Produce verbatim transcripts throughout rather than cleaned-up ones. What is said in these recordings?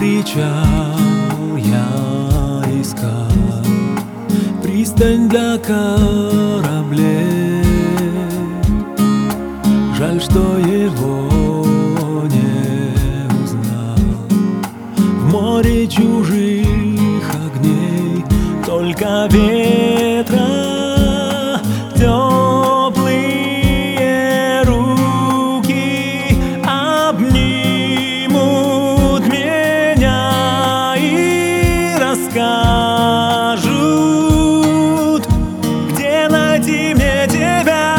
причал я искал, пристань для кораблей. Жаль, что его не узнал. В море чужих огней только ветра теплые руки обнимут меня и расскажут, где найти мне тебя.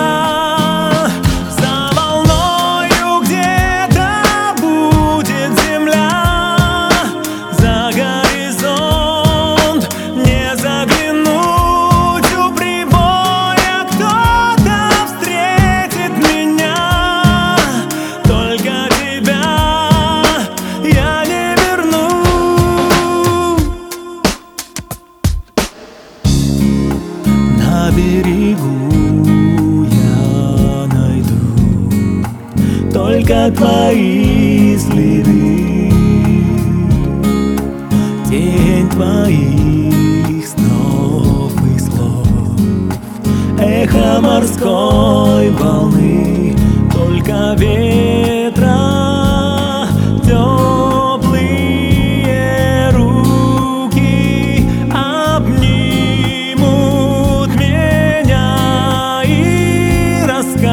На берегу я найду только твои следы, тень твоих снов и слов, эхо морской волны, только ветра теплые руки обнимут меня и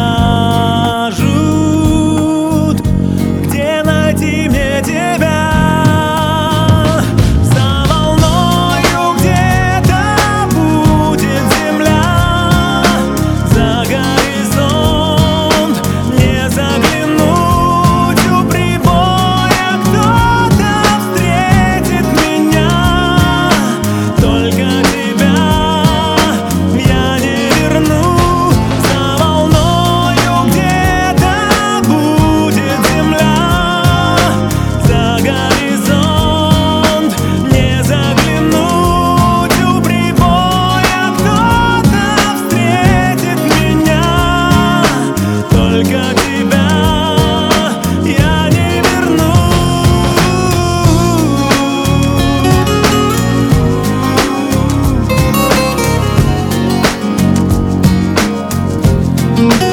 расскажут, где найти мне тебя. Thank you.